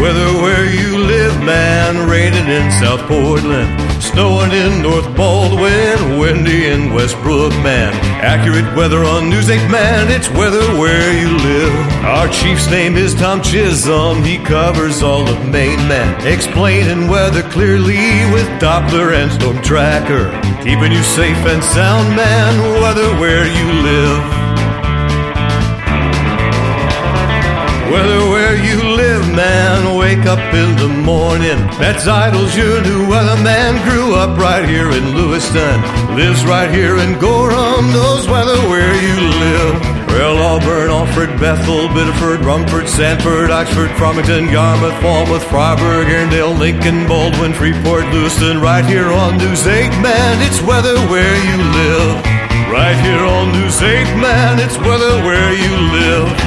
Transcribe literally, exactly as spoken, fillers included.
Weather where you live, man. Raining in South Portland, snowing in North Baldwin, windy in Westbrook, man. Accurate weather on News eight, man. It's weather where you live. Our chief's name is Tom Chisholm. He covers all of Maine, man. Explaining weather clearly with Doppler and Storm Tracker. Keeping you safe and sound, man. Weather where you live. Weather where you live, man. Wake up in the morning. That's Idles, your new weatherman. Grew up right here in Lewiston, lives right here in Gorham. Knows weather where you live. Well, Auburn, Alfred, Bethel, Biddeford, Rumford, Sanford, Oxford, Farmington, Yarmouth, Falmouth, Freiburg, Erindale, Lincoln, Baldwin, Freeport, Lewiston. Right here on News eight, man. It's weather where you live. Right here on News eight, man. It's weather where you live.